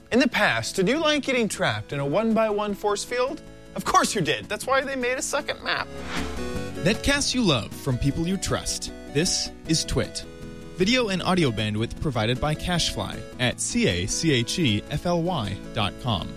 In the past, did you like getting trapped in a 1x1 force field? Of course you did. That's why they made a second map. Netcasts you love from people you trust. This is Twit. Video and audio bandwidth provided by CacheFly at CACHEFLY.com.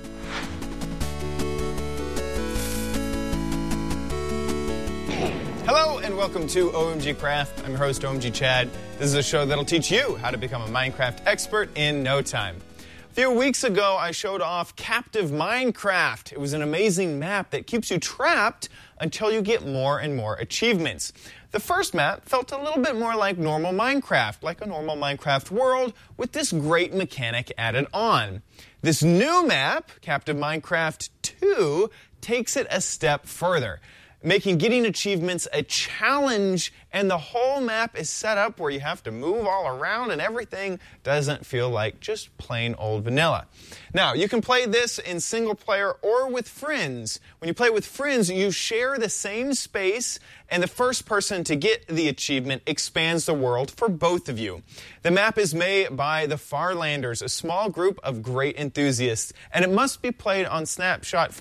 Hello and welcome to OMG Craft. I'm your host, OMG Chad. This is a show that'll teach you how to become a Minecraft expert in no time. A few weeks ago, I showed off Captive Minecraft. It was an amazing map that keeps you trapped until you get more and more achievements. The first map felt a little bit more like normal Minecraft, like a normal Minecraft world with this great mechanic added on. This new map, Captive Minecraft 2, takes it a step further, making getting achievements a challenge, and the whole map is set up where you have to move all around and everything doesn't feel like just plain old vanilla. Now, you can play this in single player or with friends. When you play with friends, you share the same space, and the first person to get the achievement expands the world for both of you. The map is made by the Farlanders, a small group of great enthusiasts, and it must be played on Snapshot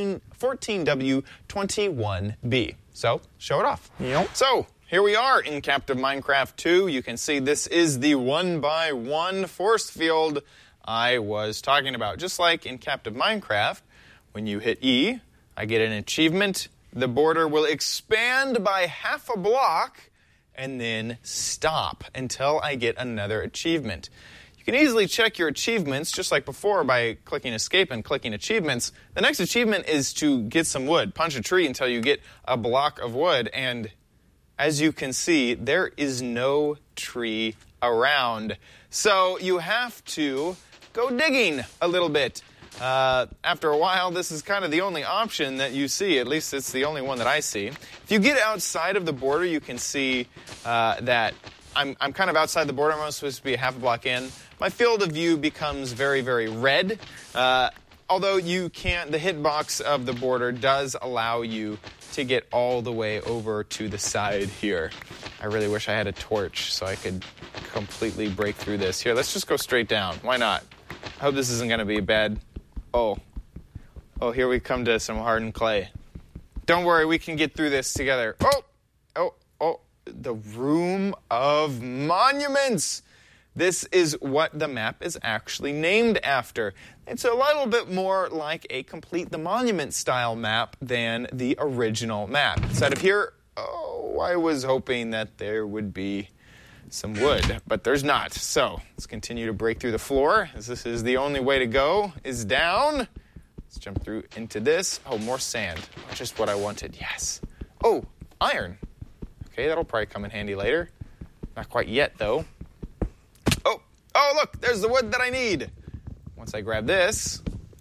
14W21B. So, show it off. Yep. So, here we are in Captive Minecraft 2. You can see this is the 1x1 force field I was talking about. Just like in Captive Minecraft, when you hit E, I get an achievement. The border will expand by half a block and then stop until I get another achievement. You can easily check your achievements, just like before, by clicking Escape and clicking Achievements. The next achievement is to get some wood. Punch a tree until you get a block of wood, and as you can see, there is no tree around. So you have to go digging a little bit. After a while, this is kind of the only option that you see. At least it's the only one that I see. If you get outside of the border, you can see that I'm kind of outside the border. I'm supposed to be a half a block in. My field of view becomes very, very red. Although you can't, the hitbox of the border does allow you to get all the way over to the side here. I really wish I had a torch so I could completely break through this. Here, let's just go straight down. Why not? I hope this isn't going to be bad. Oh, here we come to some hardened clay. Don't worry, we can get through this together. Oh, the Room of Monuments. This is what the map is actually named after. It's a little bit more like a Complete the Monument style map than the original map. Instead of here, I was hoping that there would be some wood, but there's not. So let's continue to break through the floor, as this is the only way to go, is down. Let's jump through into this. Oh, more sand. Just what I wanted, yes. Oh, iron. Okay, that'll probably come in handy later. Not quite yet, though. Oh, look, there's the wood that I need. Once I grab this,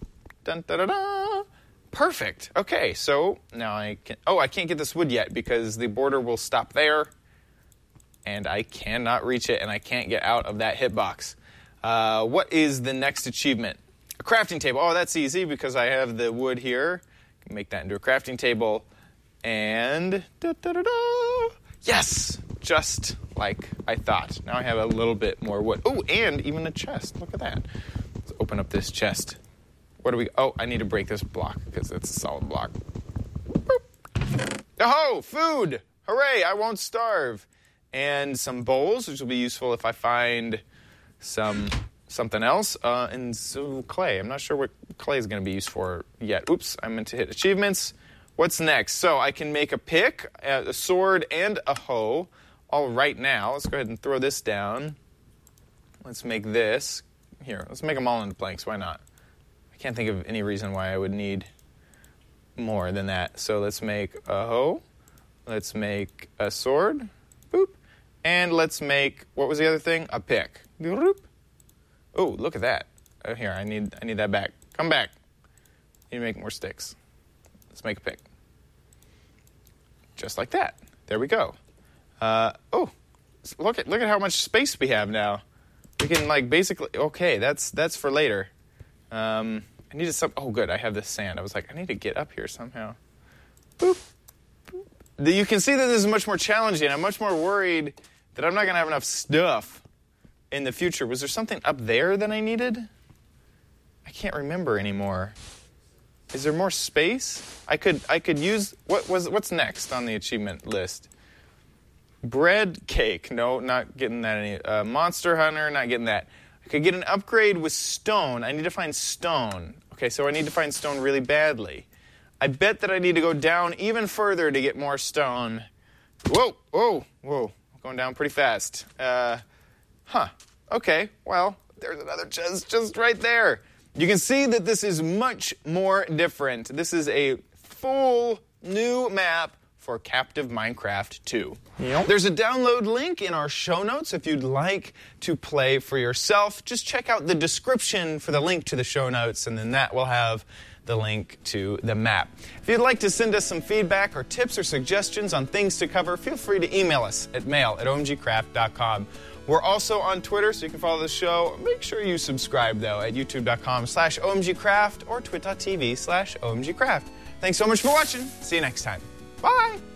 perfect. Okay, so now I can't get this wood yet because the border will stop there, and I cannot reach it, and I can't get out of that hitbox. What is the next achievement? A crafting table. Oh, that's easy because I have the wood here. I can make that into a crafting table, and yes! Just like I thought. Now I have a little bit more wood. Oh, and even a chest. Look at that. Let's open up this chest. What do we... Oh, I need to break this block because it's a solid block. Boop. Oh, food! Hooray, I won't starve. And some bowls, which will be useful if I find something else. And some clay. I'm not sure what clay is going to be used for yet. Oops, I meant to hit achievements. What's next? So I can make a pick, a sword, and a hoe. All right now, let's go ahead and throw this down. Let's make this. Here, let's make them all into planks. Why not? I can't think of any reason why I would need more than that. So let's make a hoe. Let's make a sword. Boop. And let's make, what was the other thing? A pick. Boop. Oh, look at that. Oh, here, I need that back. Come back. Need to make more sticks. Let's make a pick. Just like that. There we go. Look at how much space we have now. We can basically. Okay, that's for later. I needed some. Oh, good. I have this sand. I was like, I need to get up here somehow. Boop. Boop. You can see that this is much more challenging. I'm much more worried that I'm not going to have enough stuff in the future. Was there something up there that I needed? can't remember anymore. Is there more space? I could use, what's next on the achievement list? Bread cake. No, not getting that any. Monster Hunter, not getting that. I could get an upgrade with stone. I need to find stone. Okay, so I need to find stone really badly. I bet that I need to go down even further to get more stone. Whoa. Going down pretty fast. Okay, well, there's another chest just right there. You can see that this is much more different. This is a full new map for Captive Minecraft 2. Yep. There's a download link in our show notes if you'd like to play for yourself. Just check out the description for the link to the show notes, and then that will have the link to the map. If you'd like to send us some feedback or tips or suggestions on things to cover, feel free to email us at mail@omgcraft.com. We're also on Twitter, so you can follow the show. Make sure you subscribe, though, at youtube.com/omgcraft or twit.tv/omgcraft. Thanks so much for watching. See you next time. Bye.